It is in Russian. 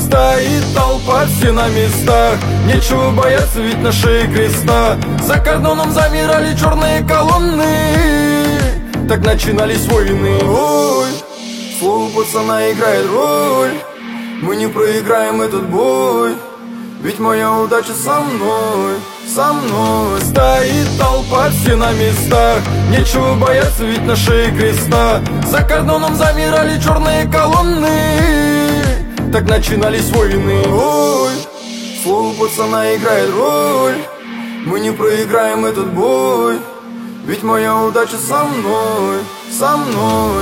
Стоит толпа, все на местах. Нечего бояться, ведь на шее креста. За кордоном замирали черные колонны. Так начинались войны. Ой, слово пацана играет роль. Мы не проиграем этот бой, ведь моя удача со мной, со мной. Стоит толпа, все на местах. Нечего бояться, ведь на шее креста. За кордоном замирали черные колонны. Так начинались войны. Ой, слово пацана играет роль. Мы не проиграем этот бой, ведь моя удача со мной, со мной.